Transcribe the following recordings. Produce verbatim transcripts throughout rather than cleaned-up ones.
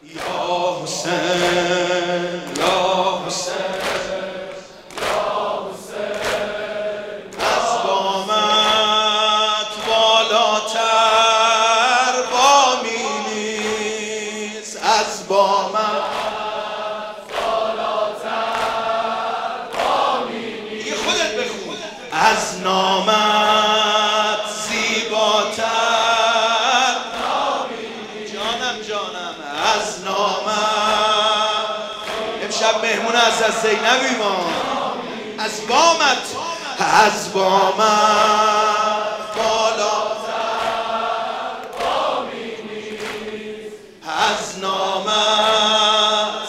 یا حسین یا حسین یا حسین، از بامت بالاتر بامی نیست، از بامت بالاتر بامی نیست. دیگه خودت بخون. از نامت زیباتر نامی نیست. جانم جانم از نامت. امشب مهمون از از زینبی ما. از بامت از بامت بالاتر بامی نیست، از نامت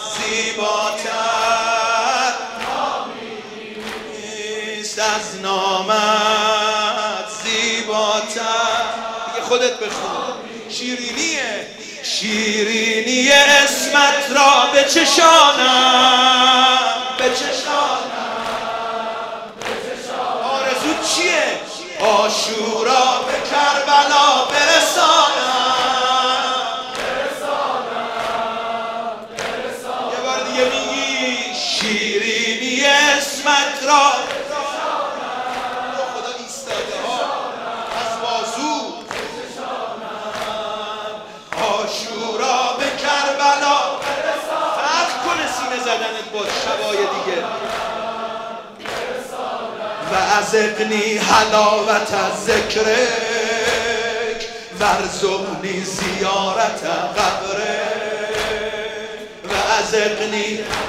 زیباتر نامی نیست، از نامت زیباتر. دیگه خودت بخون. شیرینیه شیرینی اسمت را به چشانم به چشانم. آرزو چیه؟ عاشورا به کربلا برسانم برسانم. یه بار دیگه میگی شیرینی اسمت را خدا ایستاده ها از بازو عاشورا به کربلا. فرق کنه سینه زدنت با شبای دیگه. و ازقنی حلاوت از ذکرک ورزقنی زیارت قبرک. و ازقنی